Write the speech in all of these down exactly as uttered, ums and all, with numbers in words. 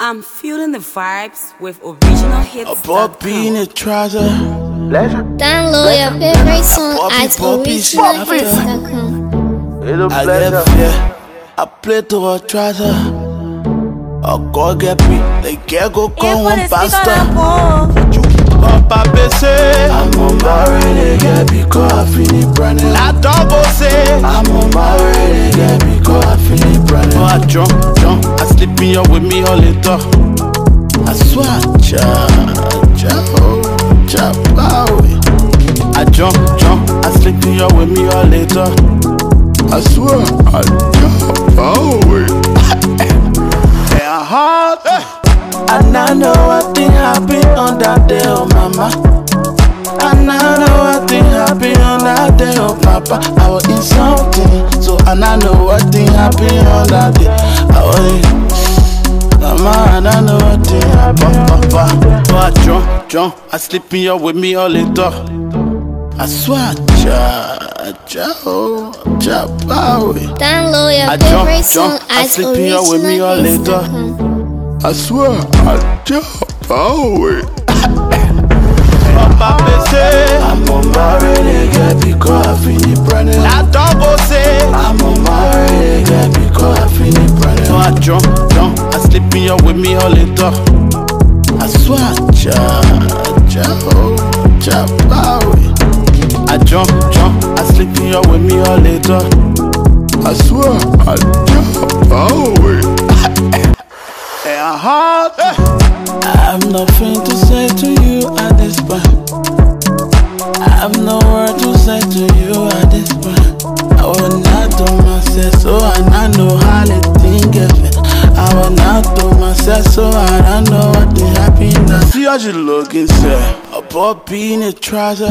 I'm feeling the vibes with original hits. A Bobby in a trouser. Download your favorite song at original hits dot com. I get fear. I play to a trouser. A go get me. They can't go come one pastor. Papa say I'm on married again because I feel it branding. I don't go say I'm on married again because I feel it branding. Oh, I jump, jump, I sleep in here with me all later. I swear, cha, cha, oh, cha, bowie. I jump, jump, I sleep in here with me all later. I swear, I jump, bowie. Hey, I hard. And I know what thing happened on that day, oh mama. And I know what thing happened on that day, oh papa. I was in something, so and I know what thing happened on that day. I was in, mama, and I know what thing happened, papa. So I jump, jump, I sleep in here with me all later. I swear, cha, cha, oh, cha, bowie. Download your I favorite jump, song jump, I at sleep in here with me all original hits dot later. com. I swear, I jump away. Papa say I'm on married again because I feel it branding. I don't go say I'm on married again because I feel it branding. So I jump, jump, I sleep in here with me all later. I swear, cha, cha, oh, cha, bowie. I jump, jump, I sleep in here with me all later. I swear, I jump away. Heart. I have nothing to say to you at this point. I have no word to say to you at this point. I will not do myself, so I know how the thing get it. I will not do myself, so I don't know what the happiness. See how you looking, sir. A Bobby in a trouser.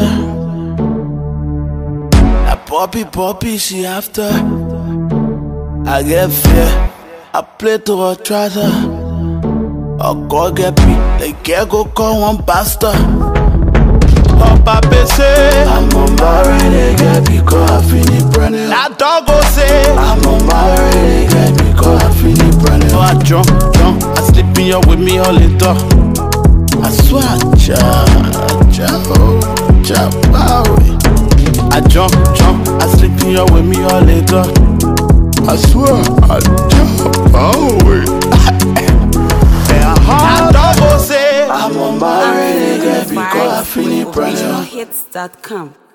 A Bobby, Bobby, she after. I get fear. I play to a trouser. A go get me, they can't go call one pastor. Papa say I'm on married again because I feel it branding. I don't go say I'm on married again because I feel it branding. Oh, I jump, jump, I sleep in here with me all later. I swear, cha, cha, oh, cha, bowie. I jump, jump, I sleep in here with me all later. I swear, I jump, bowie. I don't go say I'm on married again because I feel it brand new. original hits dot com.